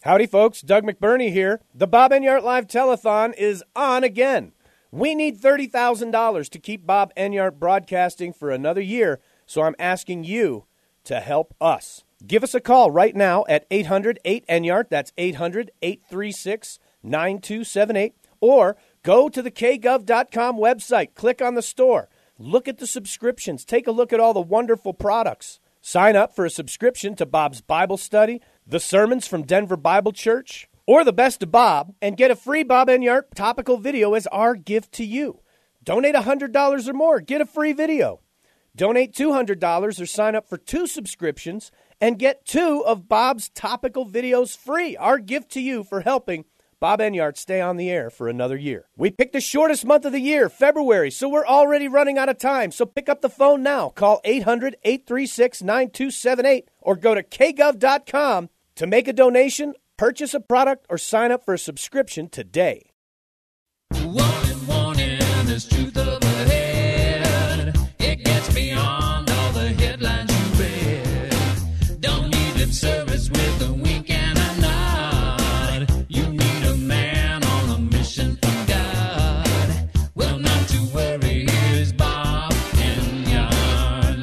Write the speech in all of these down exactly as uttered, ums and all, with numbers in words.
Howdy, folks. Doug McBurney here. The Bob Enyart Live Telethon is on again. We need thirty thousand dollars to keep Bob Enyart broadcasting for another year, so I'm asking you to help us. Give us a call right now at eight hundred eight Enyart. That's eight hundred eight three six nine two seven eight. Or go to the k gov dot com website. Click on the store. Look at the subscriptions. Take a look at all the wonderful products. Sign up for a subscription to Bob's Bible Study, the sermons from Denver Bible Church, or the Best of Bob, and get a free Bob Enyart topical video as our gift to you. Donate one hundred dollars or more. Get a free video. Donate two hundred dollars or sign up for two subscriptions and get two of Bob's topical videos free. Our gift to you for helping Bob Enyart stay on the air for another year. We picked the shortest month of the year, February, so we're already running out of time. So pick up the phone now. Call eight hundred eight three six nine two seven eight or go to k gov dot com to make a donation, purchase a product, or sign up for a subscription today. Warning, warning, there's truth up ahead. It gets beyond all the headlines you read. Don't need lip service with a wink and a nod. You need a man on a mission from God. Well, not to worry, here's Bob Enyart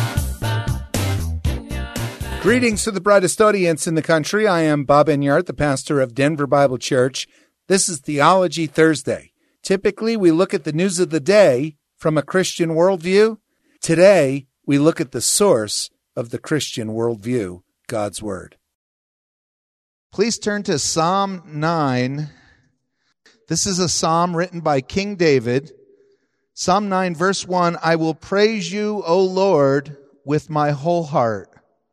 Live. Greetings to the brightest audience in the country. I am Bob Enyart, the pastor of Denver Bible Church. This is Theology Thursday. Typically, we look at the news of the day from a Christian worldview. Today, we look at the source of the Christian worldview, God's Word. Please turn to Psalm nine. This is a psalm written by King David. Psalm nine, verse one, I will praise you, O Lord, with my whole heart.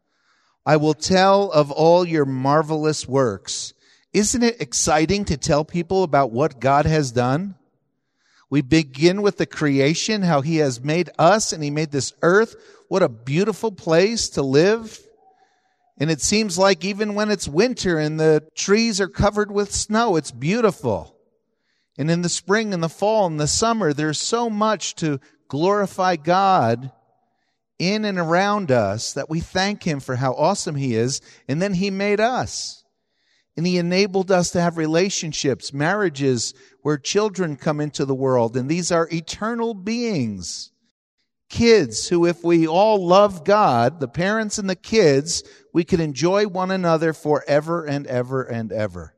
I will tell of all your marvelous works. Isn't it exciting to tell people about what God has done? We begin with the creation, how He has made us and He made this earth. What a beautiful place to live. And it seems like even when it's winter and the trees are covered with snow, it's beautiful. And in the spring and the fall and the summer, there's so much to glorify God in and around us that we thank Him for how awesome He is. And then He made us. And He enabled us to have relationships, marriages where children come into the world. And these are eternal beings. Kids who, if we all love God, the parents and the kids, we could enjoy one another forever and ever and ever.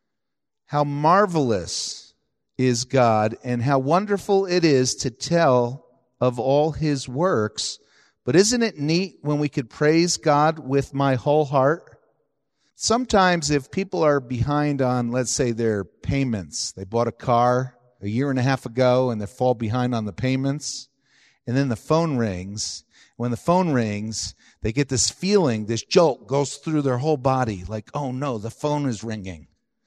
How marvelous is God and how wonderful it is to tell of all His works. But isn't it neat when we could praise God with my whole heart? Sometimes if people are behind on, let's say, their payments, they bought a car a year and a half ago and they fall behind on the payments, and then the phone rings. When the phone rings, they get this feeling, this jolt goes through their whole body, like, oh no, the phone is ringing.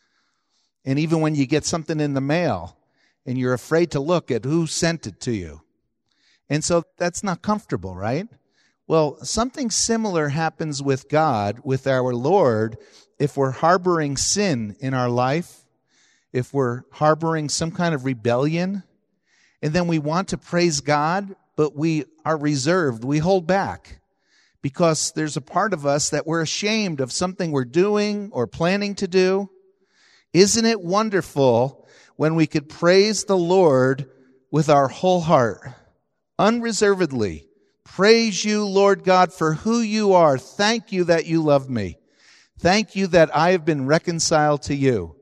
And even when you get something in the mail and you're afraid to look at who sent it to you. And so that's not comfortable, right? Well, something similar happens with God, with our Lord, if we're harboring sin in our life, if we're harboring some kind of rebellion, and then we want to praise God, but we are reserved, we hold back, because there's a part of us that we're ashamed of something we're doing or planning to do. Isn't it wonderful when we could praise the Lord with our whole heart? Unreservedly, praise you, Lord God, for who you are. Thank you that you love me. Thank you that I have been reconciled to you.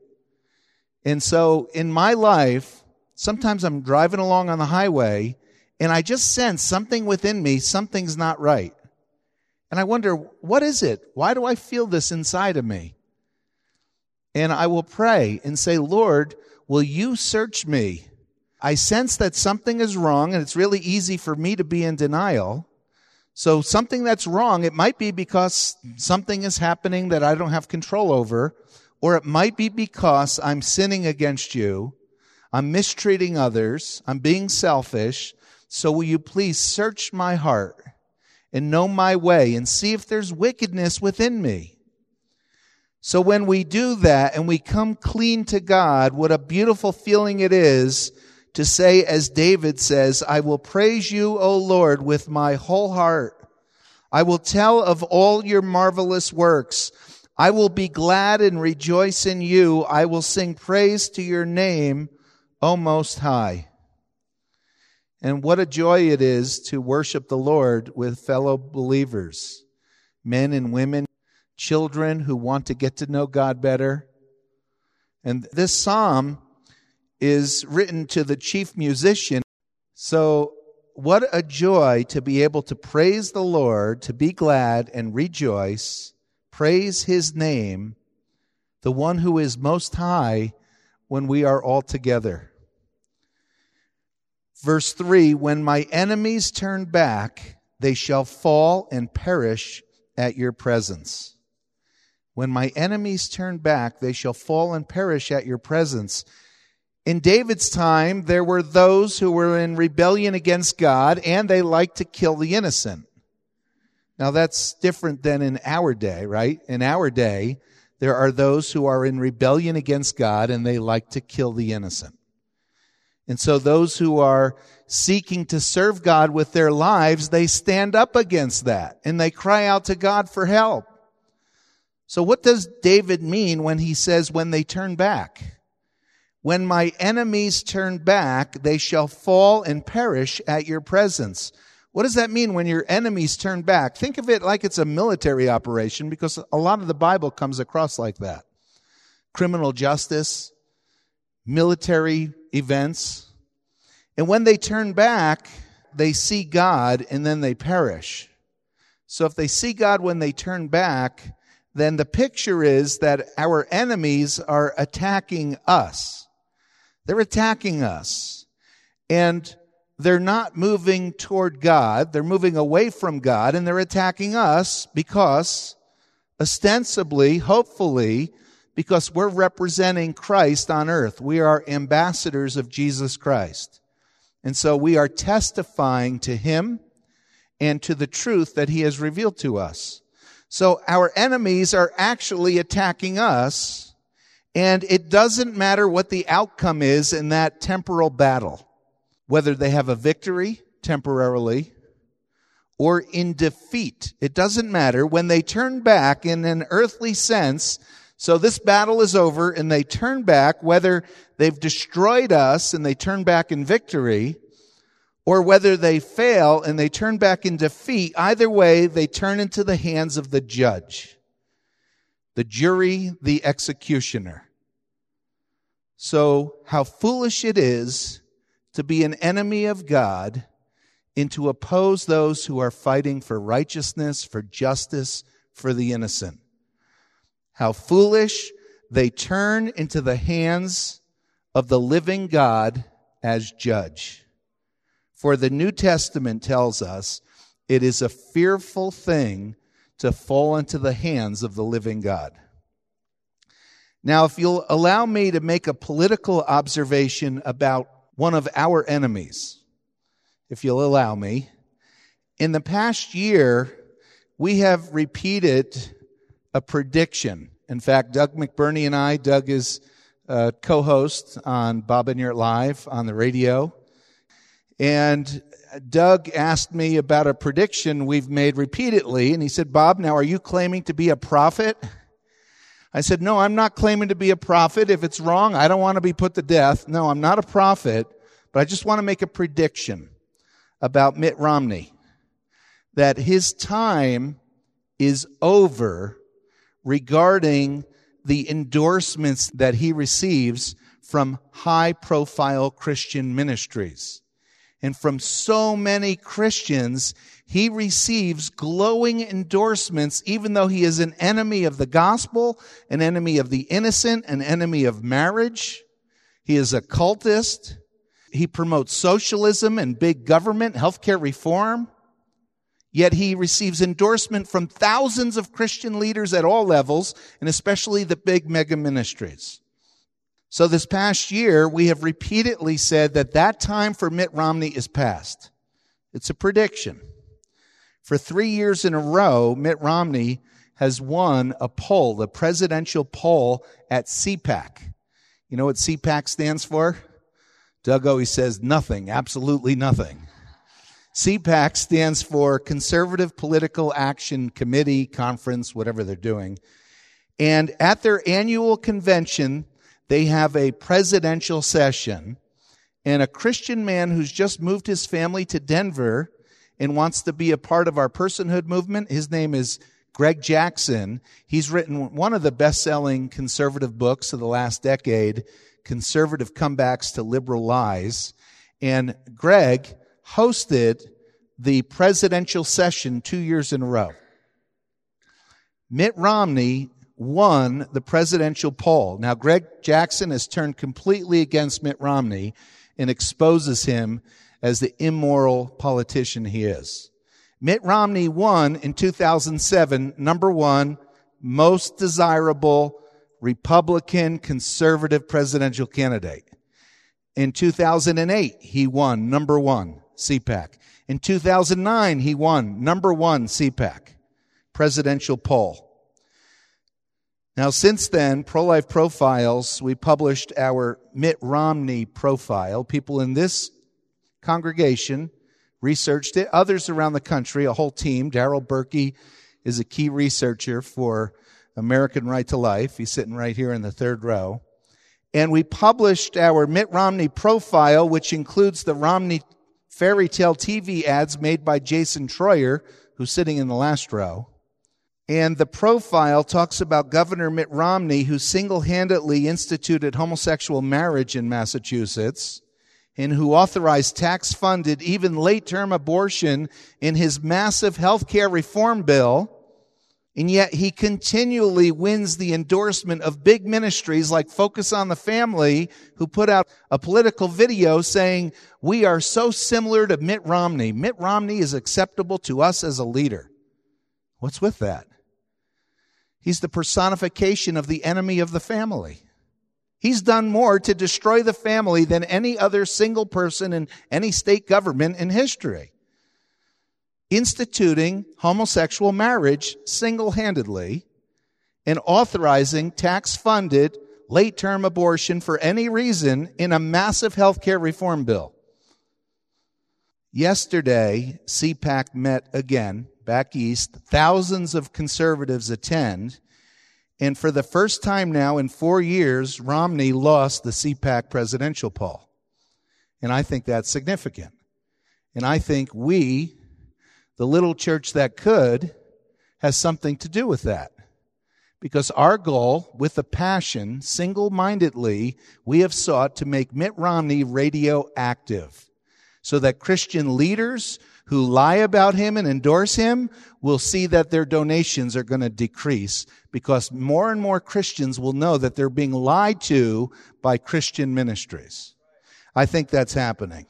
And so in my life, sometimes I'm driving along on the highway and I just sense something within me, something's not right. And I wonder, what is it? Why do I feel this inside of me? And I will pray and say, Lord, will you search me? I sense that something is wrong, and it's really easy for me to be in denial. So something that's wrong, it might be because something is happening that I don't have control over, or it might be because I'm sinning against you, I'm mistreating others, I'm being selfish. So will you please search my heart and know my way and see if there's wickedness within me? So when we do that and we come clean to God, what a beautiful feeling it is to say, as David says, I will praise you, O Lord, with my whole heart. I will tell of all your marvelous works. I will be glad and rejoice in you. I will sing praise to your name, O Most High. And what a joy it is to worship the Lord with fellow believers, men and women, children who want to get to know God better. And this psalm is written to the chief musician. So what a joy to be able to praise the Lord, to be glad and rejoice, praise His name, the one who is most high, when we are all together. Verse three, when my enemies turn back, they shall fall and perish at your presence. When my enemies turn back, they shall fall and perish at your presence. In David's time, there were those who were in rebellion against God, and they liked to kill the innocent. Now that's different than in our day, right? In our day, there are those who are in rebellion against God, and they like to kill the innocent. And so those who are seeking to serve God with their lives, they stand up against that, and they cry out to God for help. So what does David mean when he says, when they turn back? When my enemies turn back, they shall fall and perish at your presence. What does that mean when your enemies turn back? Think of it like it's a military operation, because a lot of the Bible comes across like that. Criminal justice, military events. And when they turn back, they see God and then they perish. So if they see God when they turn back, then the picture is that our enemies are attacking us. They're attacking us. And they're not moving toward God. They're moving away from God, and they're attacking us because, ostensibly, hopefully, because we're representing Christ on earth. We are ambassadors of Jesus Christ. And so we are testifying to Him and to the truth that He has revealed to us. So our enemies are actually attacking us, and it doesn't matter what the outcome is in that temporal battle, whether they have a victory temporarily or in defeat. It doesn't matter. When they turn back in an earthly sense, so this battle is over and they turn back, whether they've destroyed us and they turn back in victory, or whether they fail and they turn back in defeat, either way, they turn into the hands of the judge, the jury, the executioner. So how foolish it is to be an enemy of God and to oppose those who are fighting for righteousness, for justice, for the innocent. How foolish they turn into the hands of the living God as judge. For the New Testament tells us it is a fearful thing to fall into the hands of the living God. Now, if you'll allow me to make a political observation about one of our enemies, if you'll allow me. In the past year, we have repeated a prediction. In fact, Doug McBurney and I, Doug is a co-host on Bob Enyart Live on the radio. And Doug asked me about a prediction we've made repeatedly. And he said, Bob, now are you claiming to be a prophet? I said, no, I'm not claiming to be a prophet. If it's wrong, I don't want to be put to death. No, I'm not a prophet, but I just want to make a prediction about Mitt Romney, that his time is over regarding the endorsements that he receives from high-profile Christian ministries. And from so many Christians, he receives glowing endorsements, even though he is an enemy of the gospel, an enemy of the innocent, an enemy of marriage. He is a cultist. He promotes socialism and big government, healthcare reform. Yet he receives endorsement from thousands of Christian leaders at all levels, and especially the big mega ministries. So this past year, we have repeatedly said that that time for Mitt Romney is past. It's a prediction. For three years in a row, Mitt Romney has won a poll, the presidential poll at C PAC. You know what C PAC stands for? Doug always says nothing, absolutely nothing. C PAC stands for Conservative Political Action Committee, Conference, whatever they're doing. And at their annual convention, they have a presidential session. And a Christian man who's just moved his family to Denver and wants to be a part of our personhood movement, his name is Greg Jackson. He's written one of the best-selling conservative books of the last decade, Conservative Comebacks to Liberal Lies. And Greg hosted the presidential session two years in a row. Mitt Romney won the presidential poll. Now, Greg Jackson has turned completely against Mitt Romney and exposes him as the immoral politician he is. Mitt Romney won in two thousand seven, number one, most desirable Republican conservative presidential candidate. In two thousand eight, he won number one, C PAC. In two thousand nine, he won number one, C PAC, presidential poll. Now, since then, Pro-Life Profiles, we published our Mitt Romney profile. People in this congregation researched it. Others around the country, a whole team. Darrell Berkey is a key researcher for American Right to Life. He's sitting right here in the third row. And we published our Mitt Romney profile, which includes the Romney fairy tale T V ads made by Jason Troyer, who's sitting in the last row. And the profile talks about Governor Mitt Romney, who single-handedly instituted homosexual marriage in Massachusetts and who authorized tax-funded, even late-term abortion in his massive health care reform bill. And yet he continually wins the endorsement of big ministries like Focus on the Family, who put out a political video saying, we are so similar to Mitt Romney. Mitt Romney is acceptable to us as a leader. What's with that? He's the personification of the enemy of the family. He's done more to destroy the family than any other single person in any state government in history. Instituting homosexual marriage single-handedly and authorizing tax-funded late-term abortion for any reason in a massive health care reform bill. Yesterday, C PAC met again back east. Thousands of conservatives attend. And for the first time now in four years, Romney lost the C PAC presidential poll. And I think that's significant. And I think we, the little church that could, has something to do with that. Because our goal, with a passion, single-mindedly, we have sought to make Mitt Romney radioactive so that Christian leaders who lie about him and endorse him will see that their donations are going to decrease because more and more Christians will know that they're being lied to by Christian ministries. I think that's happening.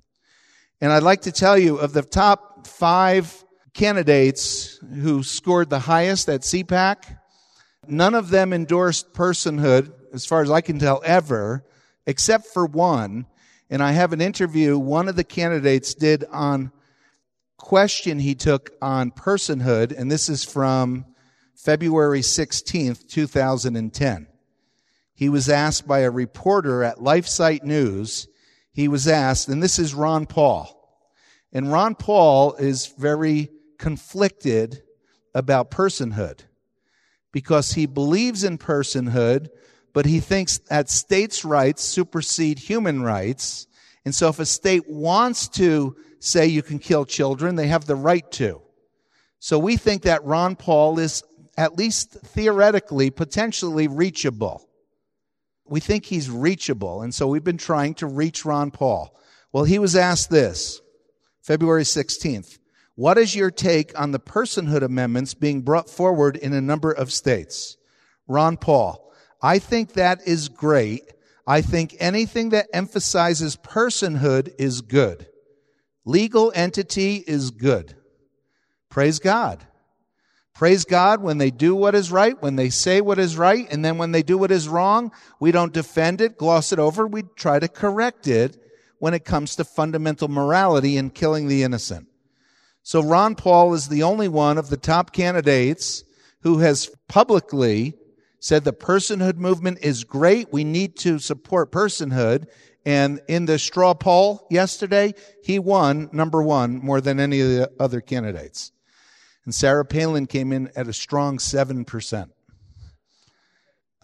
And I'd like to tell you, of the top five candidates who scored the highest at C PAC, none of them endorsed personhood, as far as I can tell, ever, except for one. And I have an interview one of the candidates did on question he took on personhood, and this is from February sixteenth, two thousand ten. He was asked by a reporter at LifeSite News, he was asked, and this is Ron Paul. And Ron Paul is very conflicted about personhood because he believes in personhood, but he thinks that states' rights supersede human rights. And so if a state wants to say you can kill children, they have the right to. So we think that Ron Paul is, at least theoretically, potentially reachable. We think he's reachable, and so we've been trying to reach Ron Paul. Well, he was asked this, February sixteenth. What is your take on the personhood amendments being brought forward in a number of states? Ron Paul, I think that is great. I think anything that emphasizes personhood is good. Legal entity is good. Praise God. Praise God when they do what is right, when they say what is right, and then when they do what is wrong, we don't defend it, gloss it over. We try to correct it when it comes to fundamental morality and killing the innocent. So Ron Paul is the only one of the top candidates who has publicly said the personhood movement is great. We need to support personhood. And in the straw poll yesterday, he won number one more than any of the other candidates. And Sarah Palin came in at a strong seven percent.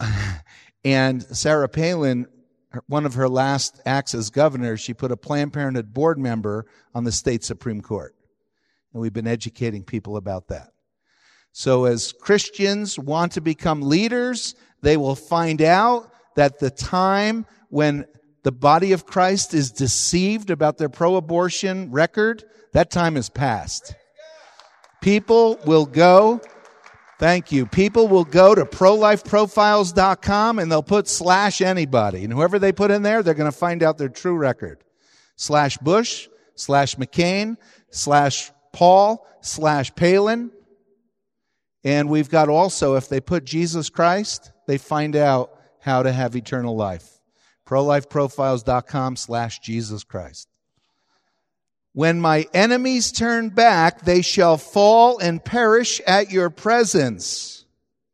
And Sarah Palin, one of her last acts as governor, she put a Planned Parenthood board member on the state Supreme Court. And we've been educating people about that. So as Christians want to become leaders, they will find out that the time when the body of Christ is deceived about their pro-abortion record, that time is past. People will go, thank you, people will go to pro life profiles dot com and they'll put slash anybody. And whoever they put in there, they're going to find out their true record. Slash Bush, slash McCain, slash Paul, slash Palin. And we've got also, if they put Jesus Christ, they find out how to have eternal life. pro life profiles dot com slash Jesus Christ. When my enemies turn back, they shall fall and perish at your presence.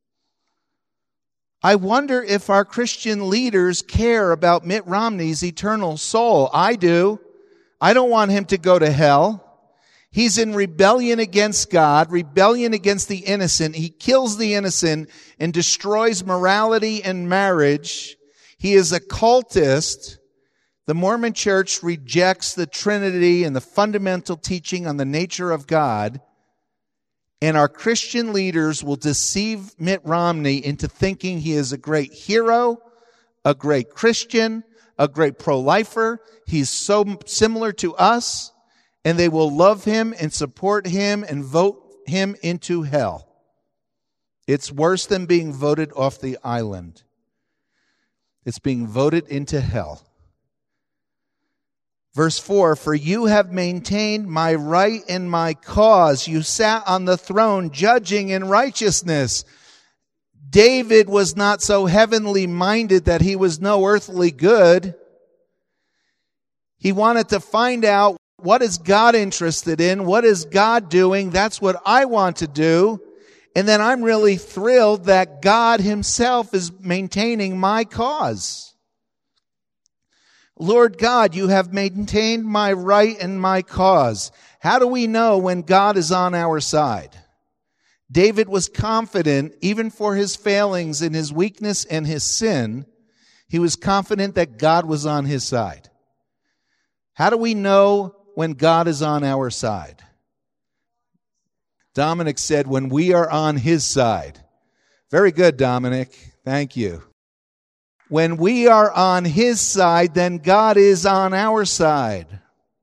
I wonder if our Christian leaders care about Mitt Romney's eternal soul. I do. I don't want him to go to hell. He's in rebellion against God, rebellion against the innocent. He kills the innocent and destroys morality and marriage. He is a cultist. The Mormon Church rejects the Trinity and the fundamental teaching on the nature of God. And our Christian leaders will deceive Mitt Romney into thinking he is a great hero, a great Christian, a great pro-lifer. He's so similar to us. And they will love him and support him and vote him into hell. It's worse than being voted off the island. It's being voted into hell. Verse four, for you have maintained my right and my cause. You sat on the throne judging in righteousness. David was not so heavenly minded that he was no earthly good. He wanted to find out, what is God interested in? What is God doing? That's what I want to do. And then I'm really thrilled that God himself is maintaining my cause. Lord God, you have maintained my right and my cause. How do we know when God is on our side? David was confident, even for his failings and his weakness and his sin, he was confident that God was on his side. How do we know when God is on our side? Dominic said, when we are on his side. Very good, Dominic. Thank you. When we are on his side, then God is on our side.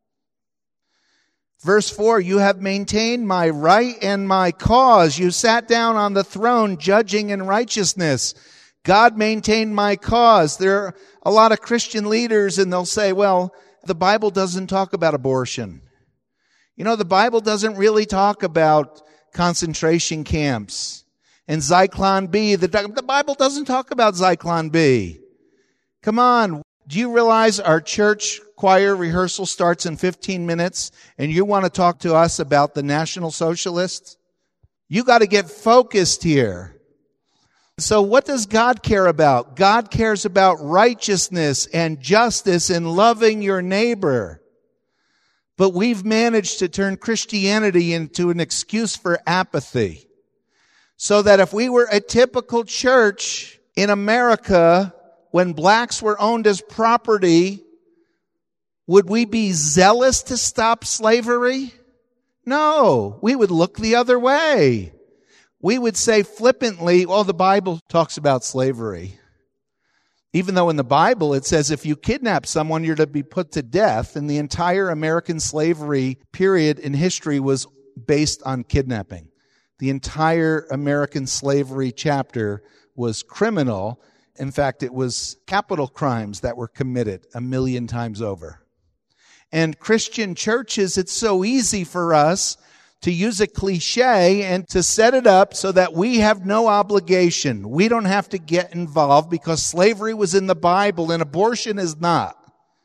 Verse four, you have maintained my right and my cause. You sat down on the throne judging in righteousness. God maintained my cause. There are a lot of Christian leaders and they'll say, well, the Bible doesn't talk about abortion. You know, the Bible doesn't really talk about concentration camps and Zyklon B. The, the Bible doesn't talk about Zyklon B. Come on. Do you realize our church choir rehearsal starts in fifteen minutes and you want to talk to us about the National Socialists? You got to get focused here. So what does God care about? God cares about righteousness and justice and loving your neighbor. But we've managed to turn Christianity into an excuse for apathy. So that if we were a typical church in America when blacks were owned as property, would we be zealous to stop slavery? No, we would look the other way. We would say flippantly, well, the Bible talks about slavery. Even though in the Bible it says if you kidnap someone, you're to be put to death. And the entire American slavery period in history was based on kidnapping. The entire American slavery chapter was criminal. In fact, it was capital crimes that were committed a million times over. And Christian churches, it's so easy for us to use a cliche and to set it up so that we have no obligation. We don't have to get involved because slavery was in the Bible and abortion is not.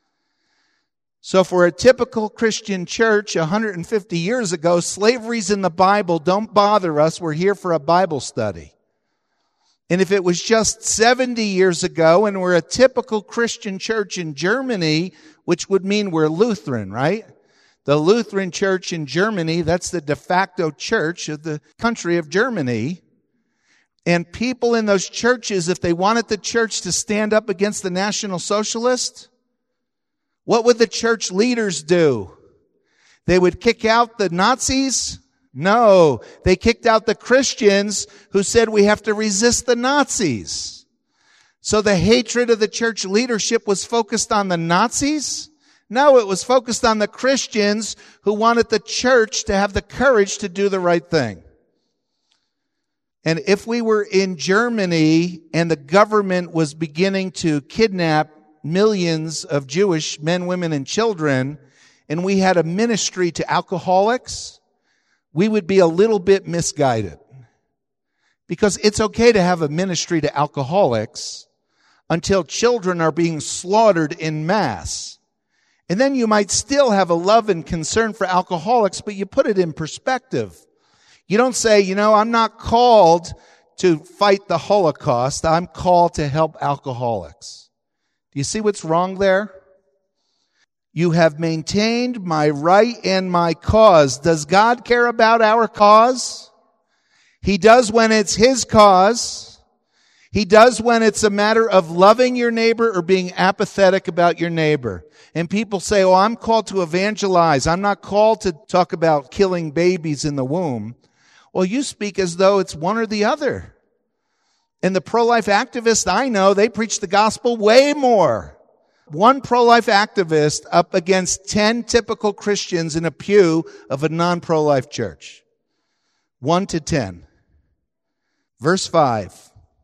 So for a typical Christian church one hundred fifty years ago, slavery's in the Bible. Don't bother us. We're here for a Bible study. And if it was just seventy years ago and we're a typical Christian church in Germany, which would mean we're Lutheran, right? The Lutheran Church in Germany, that's the de facto church of the country of Germany. And people in those churches, if they wanted the church to stand up against the National Socialists, what would the church leaders do? They would kick out the Nazis? No, they kicked out the Christians who said we have to resist the Nazis. So the hatred of the church leadership was focused on the Nazis? No, it was focused on the Christians who wanted the church to have the courage to do the right thing. And if we were in Germany and the government was beginning to kidnap millions of Jewish men, women, and children, and we had a ministry to alcoholics, we would be a little bit misguided. Because it's okay to have a ministry to alcoholics until children are being slaughtered in mass. And then you might still have a love and concern for alcoholics, but you put it in perspective. You don't say, you know, I'm not called to fight the Holocaust. I'm called to help alcoholics. Do you see what's wrong there? You have maintained my right and my cause. Does God care about our cause? He does when it's His cause. He does when it's a matter of loving your neighbor or being apathetic about your neighbor. And people say, oh, I'm called to evangelize. I'm not called to talk about killing babies in the womb. Well, you speak as though it's one or the other. And the pro-life activists I know, they preach the gospel way more. One pro-life activist up against ten typical Christians in a pew of a non-pro-life church. One to ten. Verse five.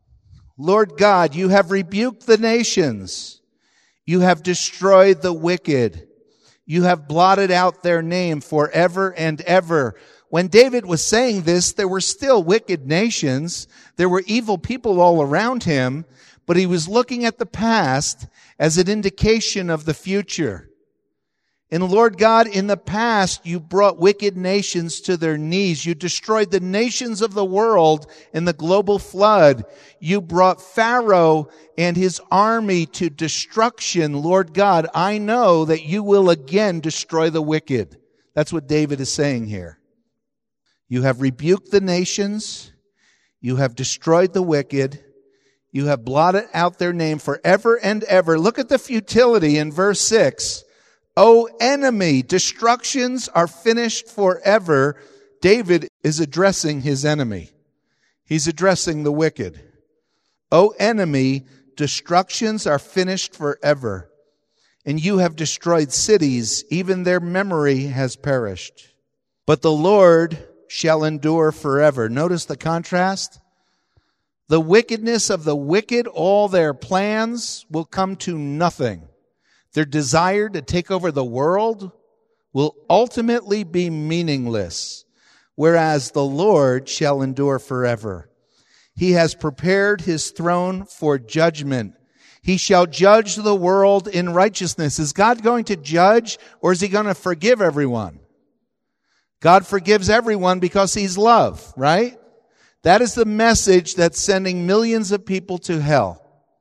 Lord God, you have rebuked the nations. You have destroyed the wicked. You have blotted out their name forever and ever. When David was saying this, there were still wicked nations. There were evil people all around him, but he was looking at the past as an indication of the future. And Lord God, in the past, you brought wicked nations to their knees. You destroyed the nations of the world in the global flood. You brought Pharaoh and his army to destruction. Lord God, I know that you will again destroy the wicked. That's what David is saying here. You have rebuked the nations. You have destroyed the wicked. You have blotted out their name forever and ever. Look at the futility in verse six. O enemy, destructions are finished forever. David is addressing his enemy. He's addressing the wicked. O enemy, destructions are finished forever. And you have destroyed cities. Even their memory has perished. But the Lord shall endure forever. Notice the contrast. The wickedness of the wicked, all their plans will come to nothing. Their desire to take over the world will ultimately be meaningless, whereas the Lord shall endure forever. He has prepared his throne for judgment. He shall judge the world in righteousness. Is God going to judge, or is he going to forgive everyone? God forgives everyone because he's love, right? That is the message that's sending millions of people to hell.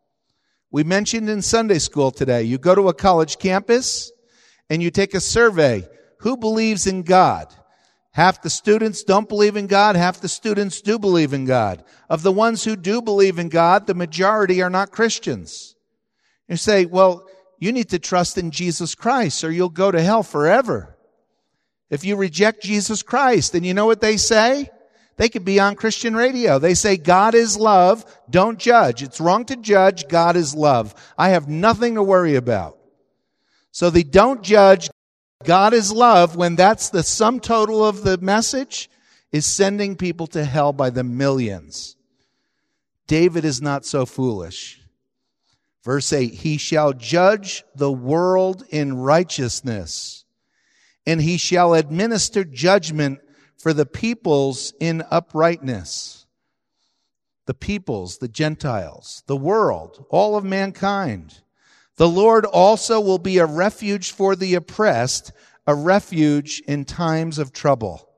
We mentioned in Sunday school today, you go to a college campus and you take a survey. Who believes in God? Half the students don't believe in God. Half the students do believe in God. Of the ones who do believe in God, the majority are not Christians. You say, well, you need to trust in Jesus Christ or you'll go to hell forever. If you reject Jesus Christ, and you know what they say? They could be on Christian radio. They say, God is love. Don't judge. It's wrong to judge. God is love. I have nothing to worry about. So they don't judge. God is love, when that's the sum total of the message, is sending people to hell by the millions. David is not so foolish. Verse eight, he shall judge the world in righteousness, and he shall administer judgment for the peoples in uprightness. The peoples, the Gentiles, the world, all of mankind. The Lord also will be a refuge for the oppressed, a refuge in times of trouble.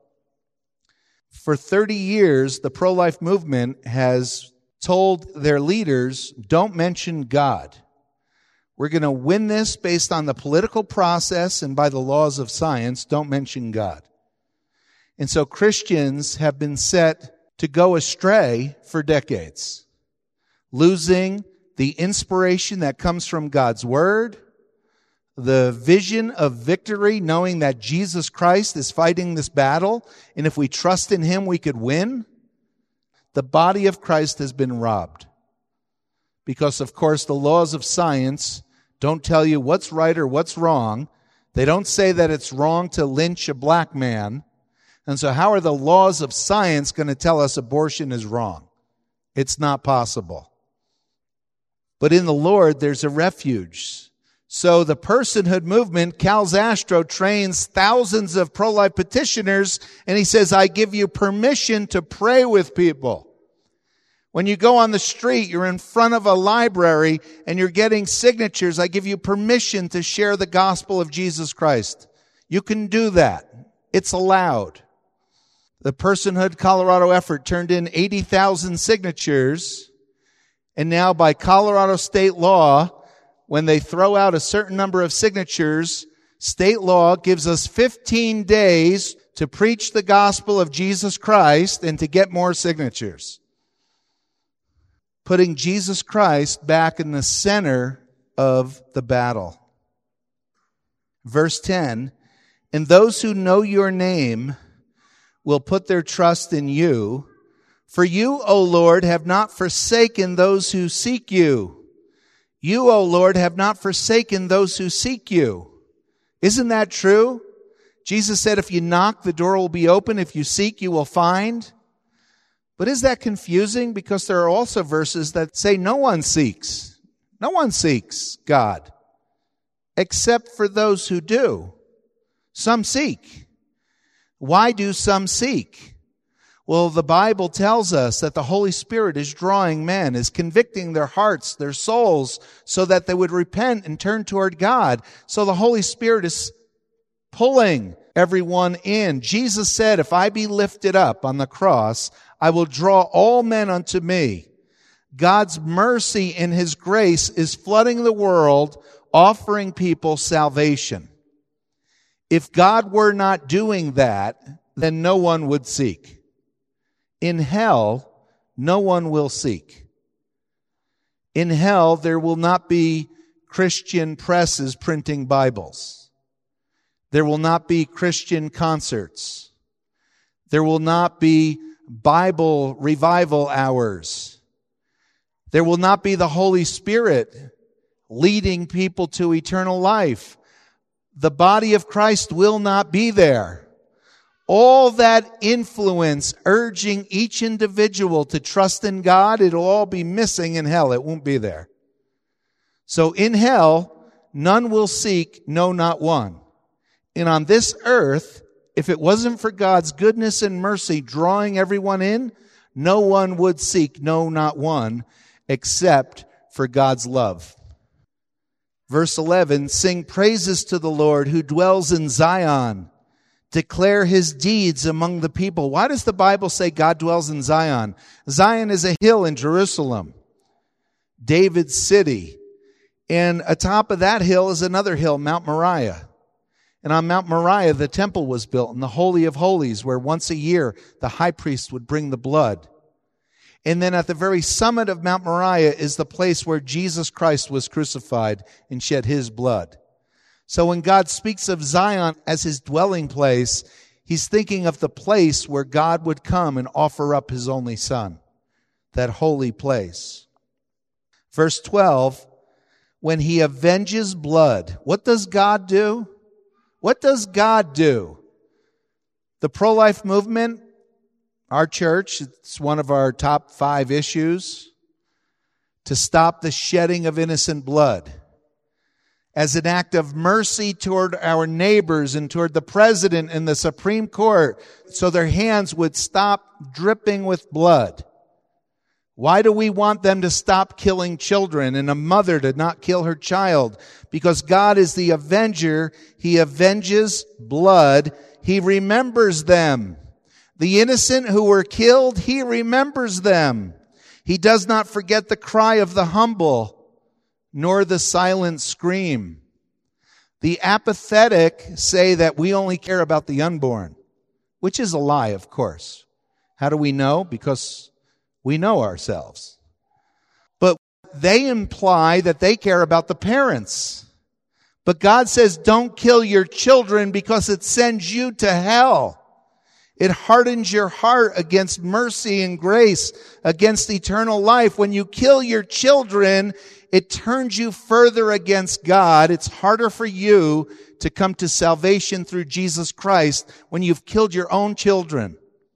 For thirty years, the pro-life movement has told their leaders, don't mention God. We're going to win this based on the political process and by the laws of science. Don't mention God. And so Christians have been set to go astray for decades, losing the inspiration that comes from God's Word, the vision of victory, knowing that Jesus Christ is fighting this battle, and if we trust in Him, we could win. The body of Christ has been robbed. Because, of course, the laws of science don't tell you what's right or what's wrong. They don't say that it's wrong to lynch a black man. And so how are the laws of science going to tell us abortion is wrong? It's not possible. But in the Lord, there's a refuge. So the personhood movement, Cal Zastrow, trains thousands of pro-life petitioners, and he says, I give you permission to pray with people. When you go on the street, you're in front of a library, and you're getting signatures, I give you permission to share the gospel of Jesus Christ. You can do that. It's allowed. The Personhood Colorado effort turned in eighty thousand signatures, and now by Colorado state law, when they throw out a certain number of signatures, state law gives us fifteen days to preach the gospel of Jesus Christ and to get more signatures. Putting Jesus Christ back in the center of the battle. Verse ten, and those who know your name will put their trust in you. For you, O Lord, have not forsaken those who seek you. You, O Lord, have not forsaken those who seek you. Isn't that true? Jesus said, if you knock, the door will be open. If you seek, you will find. But is that confusing? Because there are also verses that say no one seeks. No one seeks God, except for those who do. Some seek. Why do some seek? Well, the Bible tells us that the Holy Spirit is drawing men, is convicting their hearts, their souls, so that they would repent and turn toward God. So the Holy Spirit is pulling everyone in. Jesus said, if I be lifted up on the cross, I will draw all men unto me. God's mercy and His grace is flooding the world, offering people salvation. If God were not doing that, then no one would seek. In hell, no one will seek. In hell, there will not be Christian presses printing Bibles. There will not be Christian concerts. There will not be Bible revival hours. There will not be the Holy Spirit leading people to eternal life. The body of Christ will not be there. All that influence urging each individual to trust in God, it'll all be missing in hell. It won't be there. So in hell, none will seek, no, not one. And on this earth, if it wasn't for God's goodness and mercy drawing everyone in, no one would seek, no, not one, except for God's love. Verse eleven, sing praises to the Lord who dwells in Zion. Declare His deeds among the people. Why does the Bible say God dwells in Zion? Zion is a hill in Jerusalem, David's city. And atop of that hill is another hill, Mount Moriah. And on Mount Moriah, the temple was built in the Holy of Holies, where once a year the high priest would bring the blood. And then at the very summit of Mount Moriah is the place where Jesus Christ was crucified and shed His blood. So when God speaks of Zion as His dwelling place, He's thinking of the place where God would come and offer up His only Son, that holy place. Verse twelve, when He avenges blood, what does God do? What does God do? The pro-life movement, our church, it's one of our top five issues, to stop the shedding of innocent blood. As an act of mercy toward our neighbors and toward the president and the Supreme Court, so their hands would stop dripping with blood. Why do we want them to stop killing children and a mother to not kill her child? Because God is the avenger. He avenges blood. He remembers them. The innocent who were killed, He remembers them. He does not forget the cry of the humble, nor the silent scream. The apathetic say that we only care about the unborn, which is a lie, of course. How do we know? Because we know ourselves. But they imply that they care about the parents. But God says, don't kill your children because it sends you to hell. It hardens your heart against mercy and grace, against eternal life. When you kill your children, it turns you further against God. It's harder for you to come to salvation through Jesus Christ when you've killed your own children.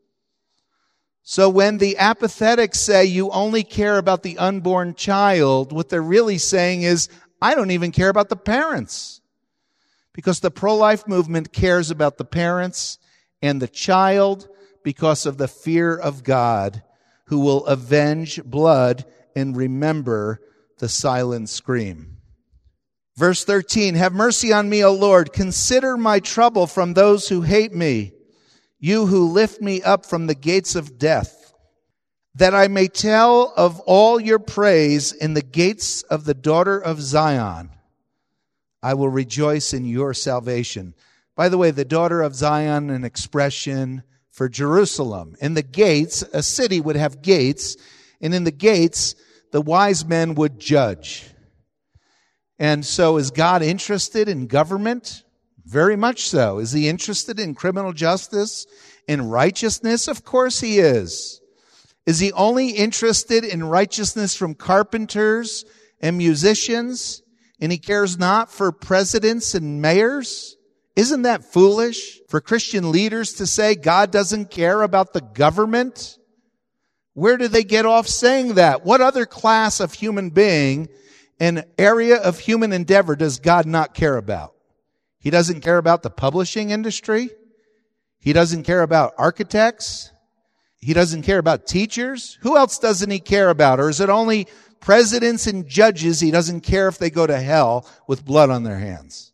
So when the apathetics say you only care about the unborn child, what they're really saying is, I don't even care about the parents. Because the pro-life movement cares about the parents and the child because of the fear of God, who will avenge blood and remember the silent scream. Verse thirteen, have mercy on me, O Lord. Consider my trouble from those who hate me, you who lift me up from the gates of death, that I may tell of all your praise in the gates of the daughter of Zion. I will rejoice in your salvation. By the way, the daughter of Zion, an expression for Jerusalem. In the gates, a city would have gates, and in the gates, the wise men would judge. And so is God interested in government? Very much so. Is he interested in criminal justice, in righteousness? Of course he is. Is he only interested in righteousness from carpenters and musicians, and he cares not for presidents and mayors? Isn't that foolish for Christian leaders to say God doesn't care about the government? Where do they get off saying that? What other class of human being, an area of human endeavor, does God not care about? He doesn't care about the publishing industry. He doesn't care about architects. He doesn't care about teachers. Who else doesn't he care about? Or is it only presidents and judges he doesn't care if they go to hell with blood on their hands?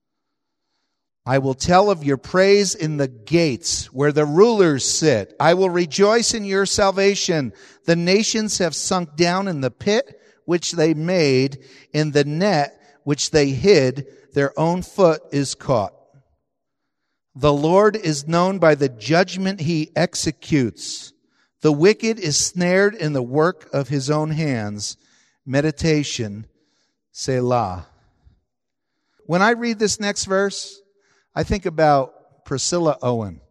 I will tell of your praise in the gates where the rulers sit. I will rejoice in your salvation. The nations have sunk down in the pit which they made, in the net which they hid. Their own foot is caught. The Lord is known by the judgment he executes. The wicked is snared in the work of his own hands. Meditation, Selah. When I read this next verse, I think about Priscilla Owen.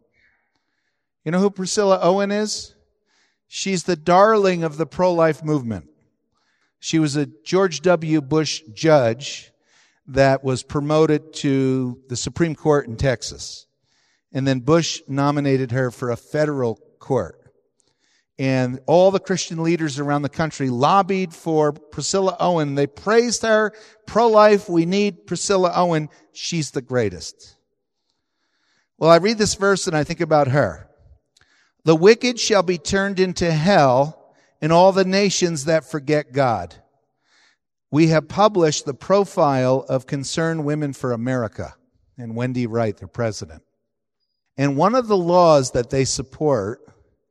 You know who Priscilla Owen is? She's the darling of the pro-life movement. She was a George W. Bush judge that was promoted to the Supreme Court in Texas. And then Bush nominated her for a federal court. And all the Christian leaders around the country lobbied for Priscilla Owen. They praised her. Pro-life, we need Priscilla Owen. She's the greatest. Well, I read this verse and I think about her. The wicked shall be turned into hell, and all the nations that forget God. We have published the profile of Concerned Women for America and Wendy Wright, their president. And one of the laws that they support,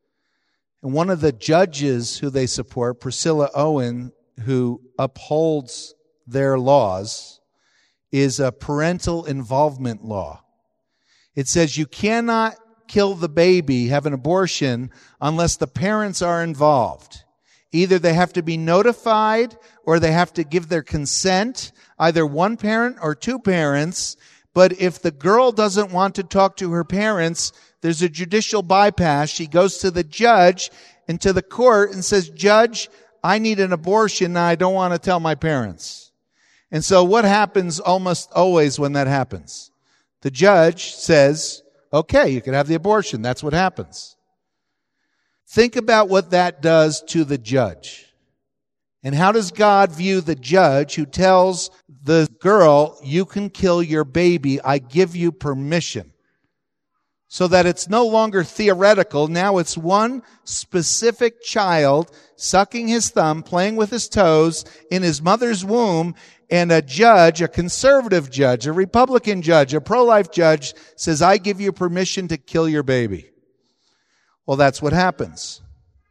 and one of the judges who they support, Priscilla Owen, who upholds their laws, is a parental involvement law. It says you cannot kill the baby, have an abortion, unless the parents are involved. Either they have to be notified or they have to give their consent, either one parent or two parents. But if the girl doesn't want to talk to her parents, there's a judicial bypass. She goes to the judge and to the court and says, Judge, I need an abortion and I don't want to tell my parents. And so what happens almost always when that happens? The judge says, okay, you can have the abortion. That's what happens. Think about what that does to the judge. And how does God view the judge who tells the girl, you can kill your baby, I give you permission? So that it's no longer theoretical. Now it's one specific child sucking his thumb, playing with his toes in his mother's womb, and a judge, a conservative judge, a Republican judge, a pro-life judge says, I give you permission to kill your baby. Well, that's what happens.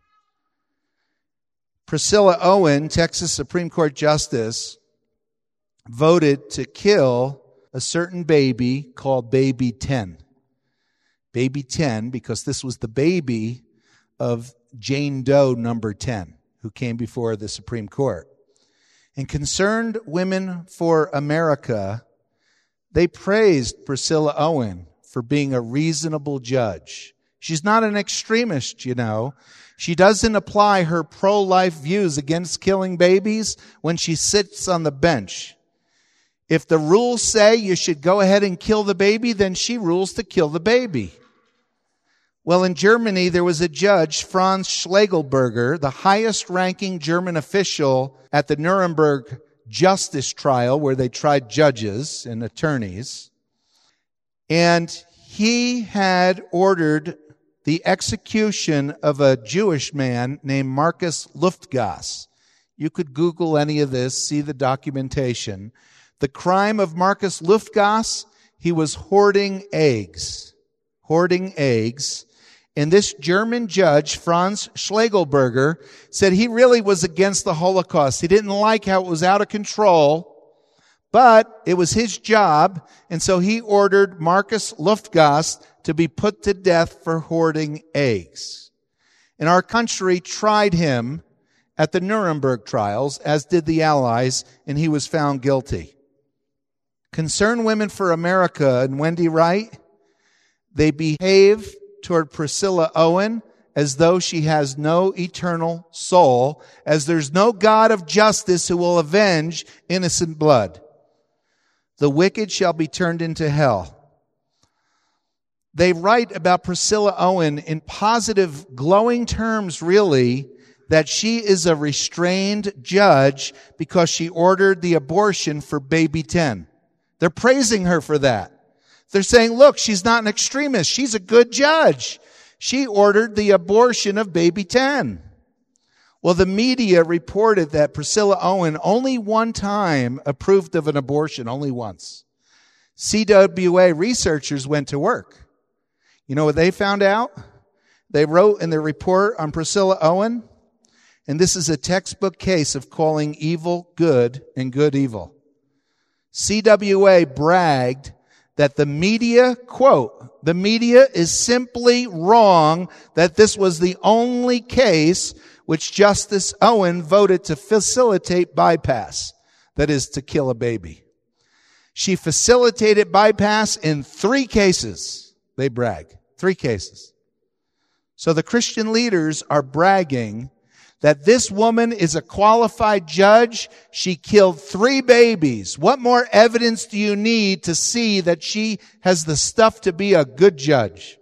Priscilla Owen, Texas Supreme Court Justice, voted to kill a certain baby called Baby ten. Baby ten, because this was the baby of Jane Doe number ten, who came before the Supreme Court. And Concerned Women for America, they praised Priscilla Owen for being a reasonable judge. She's not an extremist, you know. She doesn't apply her pro-life views against killing babies when she sits on the bench. If the rules say you should go ahead and kill the baby, then she rules to kill the baby. Well, in Germany, there was a judge, Franz Schlegelberger, the highest-ranking German official at the Nuremberg justice trial, where they tried judges and attorneys. And he had ordered the execution of a Jewish man named Marcus Luftgas. You could Google any of this, see the documentation. The crime of Marcus Luftgas, he was hoarding eggs. Hoarding eggs. And this German judge, Franz Schlegelberger, said he really was against the Holocaust. He didn't like how it was out of control, but it was his job, and so he ordered Marcus Luftgas to be put to death for hoarding eggs. And our country tried him at the Nuremberg trials, as did the Allies, and he was found guilty. Concerned Women for America and Wendy Wright, they behave toward Priscilla Owen as though she has no eternal soul, as there's no God of justice who will avenge innocent blood. The wicked shall be turned into hell. They write about Priscilla Owen in positive, glowing terms, really, that she is a restrained judge because she ordered the abortion for baby ten. They're praising her for that. They're saying, look, she's not an extremist. She's a good judge. She ordered the abortion of baby ten. Well, the media reported that Priscilla Owen only one time approved of an abortion, only once. C W A researchers went to work. You know what they found out? They wrote in their report on Priscilla Owen, and this is a textbook case of calling evil good and good evil. C W A bragged that the media, quote, the media is simply wrong that this was the only case which Justice Owen voted to facilitate bypass, that is, to kill a baby. She facilitated bypass in three cases, they brag. Three cases. So the Christian leaders are bragging that this woman is a qualified judge. She killed three babies. What more evidence do you need to see that she has the stuff to be a good judge?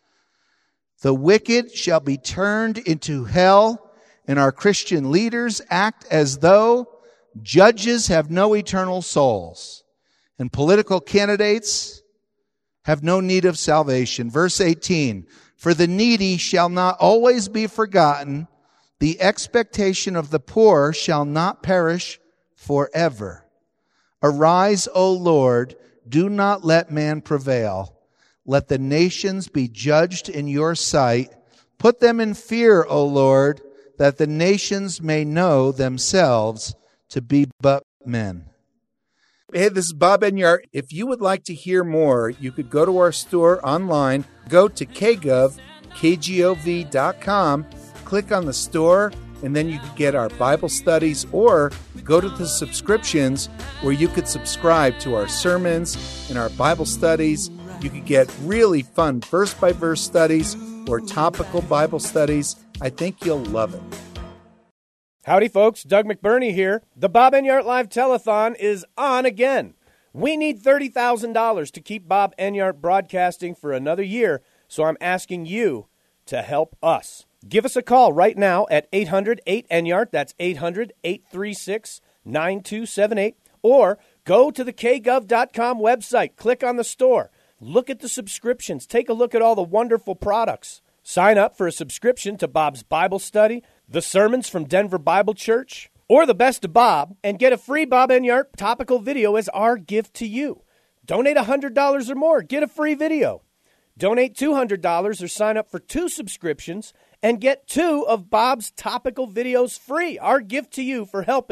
The wicked shall be turned into hell, and our Christian leaders act as though judges have no eternal souls, and political candidates have no need of salvation. Verse eighteen, for the needy shall not always be forgotten, the expectation of the poor shall not perish forever. Arise, O Lord, do not let man prevail. Let the nations be judged in your sight. Put them in fear, O Lord, that the nations may know themselves to be but men. Hey, this is Bob Enyart. If you would like to hear more, you could go to our store online, go to k gov, k g o v dot com, click on the store, and then you could get our Bible studies, or go to the subscriptions where you could subscribe to our sermons and our Bible studies. You could get really fun verse-by-verse studies or topical Bible studies. I think you'll love it. Howdy, folks. Doug McBurney here. The Bob Enyart Live Telethon is on again. We need thirty thousand dollars to keep Bob Enyart broadcasting for another year, so I'm asking you to help us. Give us a call right now at eight hundred eight Enyart. That's eight hundred eight three six nine two seven eight. Or go to the k gov dot com website. Click on the store. Look at the subscriptions. Take a look at all the wonderful products. Sign up for a subscription to Bob's Bible Study, the sermons from Denver Bible Church, or the Best of Bob, and get a free Bob Enyart topical video as our gift to you. Donate one hundred dollars or more. Get a free video. Donate two hundred dollars or sign up for two subscriptions and get two of Bob's topical videos free. Our gift to you for helping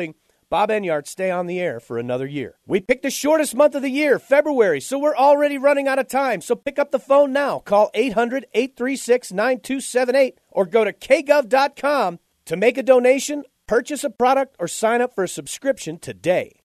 Bob Enyart stay on the air for another year. We picked the shortest month of the year, February, so we're already running out of time. So pick up the phone now. Call eight hundred, eight three six, nine two seven eight or go to k gov dot com to make a donation, purchase a product, or sign up for a subscription today.